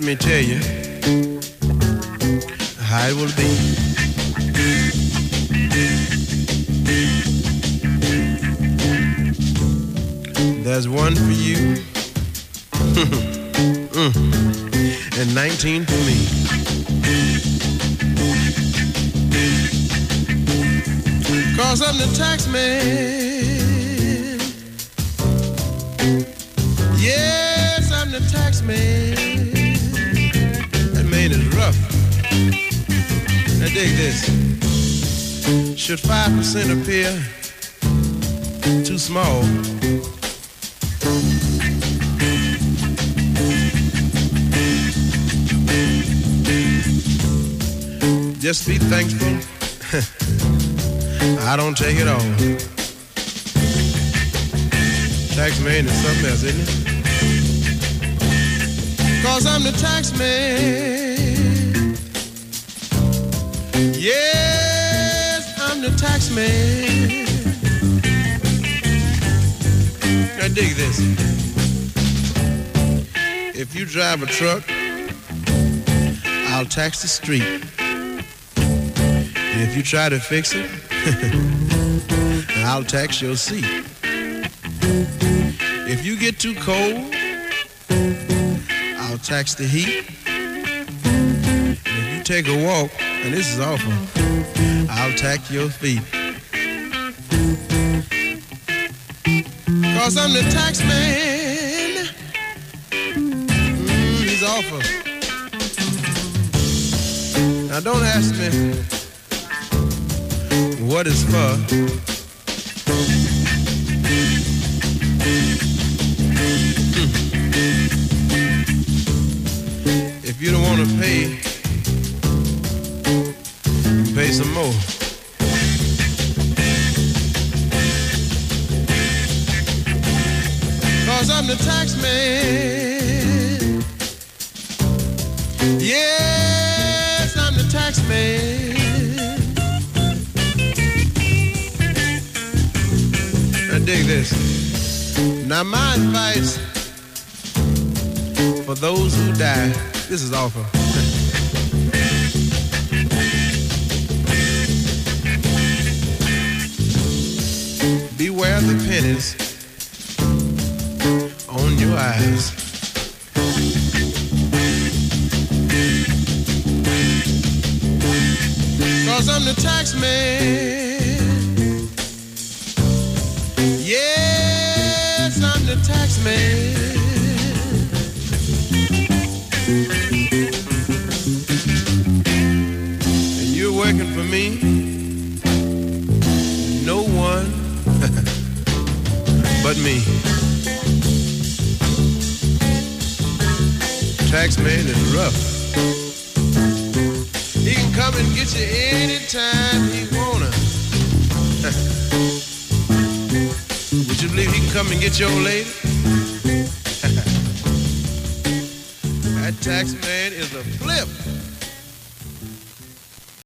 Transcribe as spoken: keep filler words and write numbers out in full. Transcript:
me tell you how it will be. There's one for you, mm. and nineteen for me. Cause I'm the tax man. Yes, I'm the tax man. That man is rough. Now dig this. Should five percent appear too small? Just be thankful I don't take it all. Tax man is something else, isn't it? Cause I'm the tax man. Yes, I'm the tax man. Now dig this. If you drive a truck, I'll tax the street. And if you try to fix it, I'll tax your seat. If you get too cold, I'll tax the heat. And if you take a walk, and this is awful, I'll tax your feet. Cause I'm the tax man. Mm, he's awful. Now don't ask me what it's for. Hmm. If you don't want to pay, pay some more. Cause I'm the tax man. Yes, I'm the tax man. Dig this. Now my advice for those who die, this is awful. Beware the pennies on your eyes. Cause I'm the tax man. Yes, I'm the tax man. And you're working for me. No one but me. Tax man is rough. He can come and get you anytime he wanna. Would you believe he can come and get your old lady? That tax man is a flip.